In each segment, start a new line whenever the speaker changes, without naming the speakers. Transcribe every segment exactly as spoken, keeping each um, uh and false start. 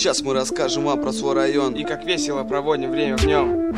сейчас мы расскажем вам про свой район
и как весело проводим время в нем.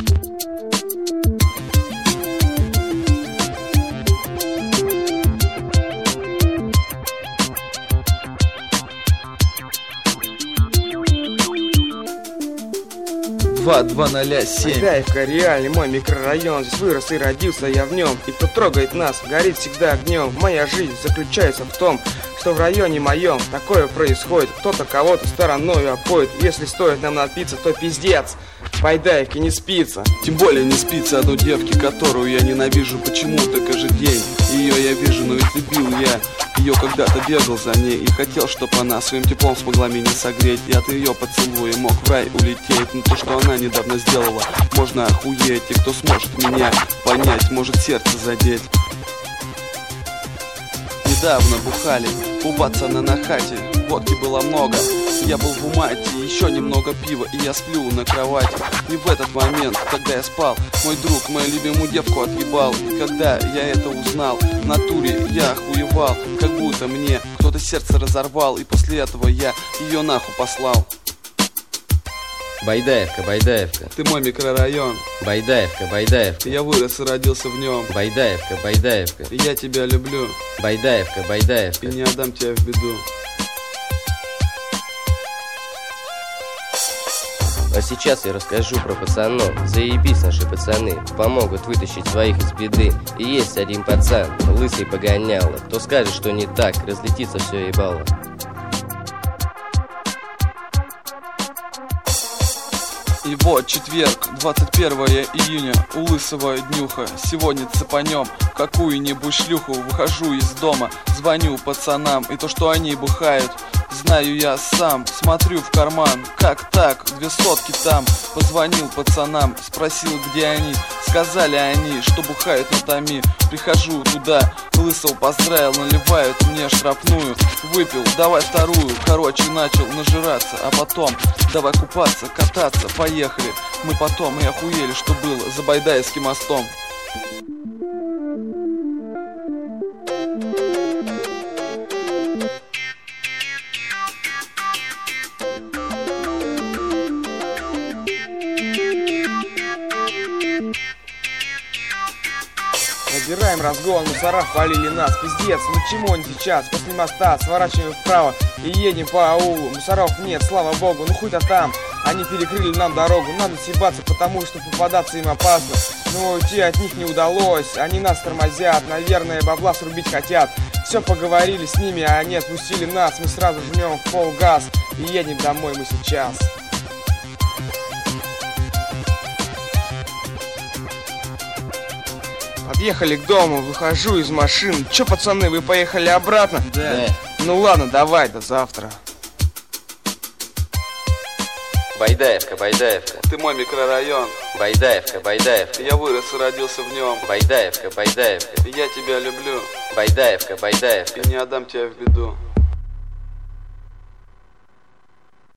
два два ноль семь.
Байдаевка, реальный мой микрорайон. Здесь вырос и родился я в нем. И кто трогает нас, горит всегда огнем. Моя жизнь заключается в том, что в районе моем такое происходит. Кто-то кого-то стороною обходит. Если стоит нам напиться, то пиздец. Байдаевке не спится.
Тем более не спится одной девке, которую я ненавижу почему-то каждый день. Ее я вижу, но ведь любил я ее, когда-то бегал за ней и хотел, чтобы она своим теплом смогла меня согреть. И от ее поцелуя мог в рай улететь. Но то, что она недавно сделала, можно охуеть. И кто сможет меня понять, может сердце задеть. Недавно бухали у пацана на хате, водки было много, я был в умате, еще немного пива, и я сплю на кровати. И в этот момент, когда я спал, мой друг мою любимую девку отъебал. И когда я это узнал, в натуре я охуевал, как будто мне кто-то сердце разорвал. И после этого я ее нахуй послал.
Байдаевка, Байдаевка,
ты мой микрорайон.
Байдаевка, Байдаевка,
я вырос и родился в нем.
Байдаевка, Байдаевка,
я тебя люблю.
Байдаевка, Байдаевка,
и не отдам тебя в беду.
А сейчас я расскажу про пацанов. Заебись наши пацаны, помогут вытащить своих из беды. И есть один пацан, лысый погоняло. Кто скажет, что не так, разлетится все ебало.
И вот четверг, двадцать первое июня, у лысого днюха. Сегодня цепанем какую-нибудь шлюху. Выхожу из дома, звоню пацанам. И то, что они бухают, знаю я сам. Смотрю в карман, как так, две сотки там. Позвонил пацанам, спросил, где они. Сказали они, что бухают на томи. Прихожу туда, лысого поздравил, наливают мне штрафную. Выпил, давай вторую, короче, начал нажираться. А потом, давай купаться, кататься, поехали. Мы потом и охуели, что было за Байдаевским мостом.
Набираем разгон, мусора полили нас, пиздец, ну чему они сейчас? После моста сворачиваем вправо и едем по аулу. Мусоров нет, слава богу, ну хуй-то там. Они перекрыли нам дорогу, надо съебаться, потому что попадаться им опасно. Но уйти от них не удалось, они нас тормозят, наверное, бабла срубить хотят. Все поговорили с ними, а они отпустили нас, мы сразу жмем в пол газ и едем домой мы сейчас. Подъехали к дому, выхожу из машины. Че, пацаны, вы поехали обратно?
Да.
Ну ладно, давай, до завтра.
Байдаевка, Байдаевка,
ты мой микрорайон.
Байдаевка, Байдаевка,
я вырос и родился в нем.
Байдаевка, Байдаевка,
я тебя люблю.
Байдаевка, Байдаевка,
и не отдам тебя в беду.